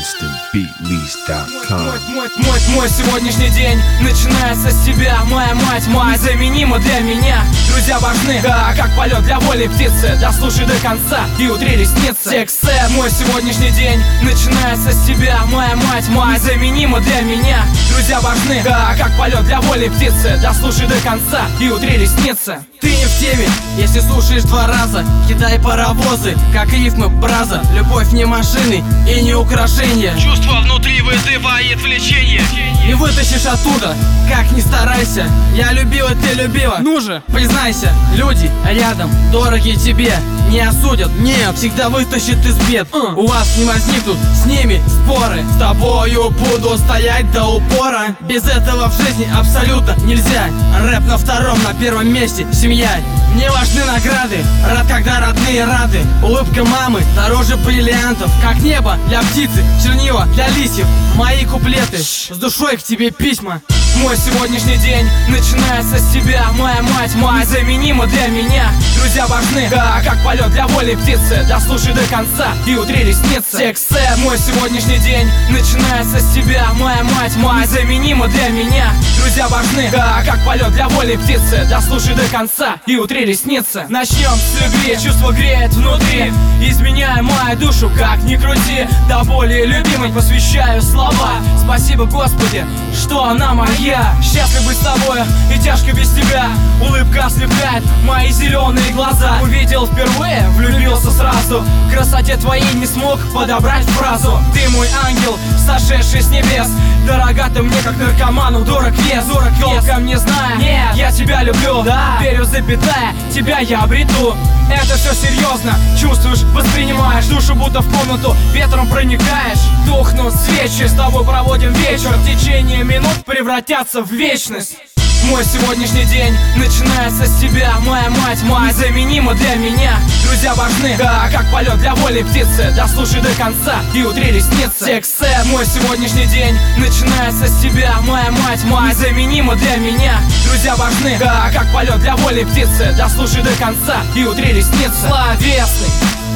InstantBeatLease.com. Мой сегодняшний день начинается с тебя. Моя мать незаменима для меня. Друзья важны, да, как полет для воли птицы. Дослушай до конца и утри ресницы. Тексе. Мой сегодняшний день начинается с тебя. Моя мать незаменима для меня. Друзья важны, да, как полет для воли птицы. Дослушай до конца и утри ресницы. Ты не в теме, если слушаешь два раза. Кидай паровозы, как рифмы браза. Любовь не машины и не украшения. Чувство внутри вызывает влечение. Не вытащишь оттуда, как ни старайся. Я любила, ты любила. Ну же, признайся, люди рядом, дорогие тебе, не осудят, нет, всегда вытащит из бед. У вас не возникнут с ними споры. С тобою буду стоять до упора. Без этого в жизни абсолютно нельзя. Рэп на втором, на первом месте семья. Мне важны награды, рад, когда родные рады. Улыбка мамы дороже бриллиантов. Как небо для птицы, чернила для листьев. Мои куплеты, с душой к тебе письма. Мой сегодняшний день начинается с тебя. Моя мать незаменима для меня. Друзья важны, да, как полет для воли птицы. Дослушай до конца и утри ресницы. Тексе. Мой сегодняшний день начинается с тебя. Моя мать незаменима для меня. Друзья важны, да, как полет для воли птицы. Дослушай до конца и утри ресницы. Начнем с любви, чувство греет внутри, изменяя мою душу, как ни крути. До боли любимой посвящаю слова. Спасибо, Господи, что она моя. Счастлив быть с тобой и тяжко без тебя. Улыбка ослепляет мои зеленые глаза. Увидел впервые, влюбился сразу. К красоте твоей не смог подобрать фразу. Ты мой ангел, сошедший с небес. Дорога ты мне, как наркоману, дорог вес. Толком не знаю, нет, я тебя люблю, да. Верю, запятая, тебя я обрету. Это все серьезно, чувствуешь, воспринимаешь. Душу будто в комнату ветром проникаешь. Тухнут свечи, с тобой проводим вечер. В течение минут превратятся в вечность. Мой сегодняшний день начинается с тебя. Моя мать незаменима для меня. Друзья важны, да, как полет для воли птицы. Дослушай до конца и утри ресницы. Тексе. Мой сегодняшний день начинается с тебя. Моя мать незаменима для меня. Друзья важны, да, как полет для воли птицы. Дослушай до конца и утри ресницы. Словесный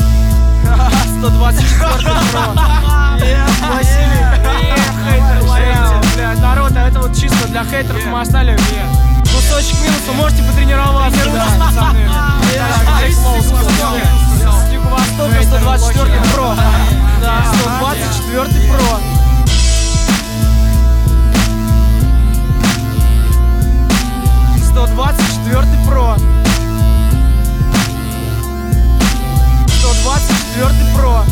124 народ, а это вот чисто для хейтеров. Мы оставили кусочек минуса, можете потренироваться. Пацаны. С Юго-Востока 124 Pro. Да, 124 Pro. Pro. 124 Pro.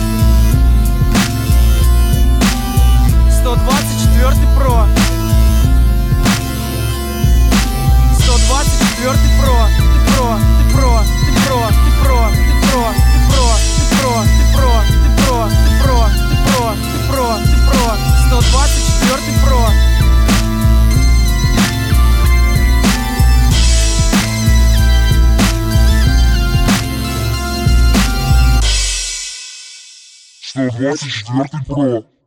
124 Pro. 124 Pro. Ты про, ты про, ты про, ты про, ты про, ты про, ты про, ты про, ты про, ты про, ты про, ты про, 124 Pro. Что 24 Pro.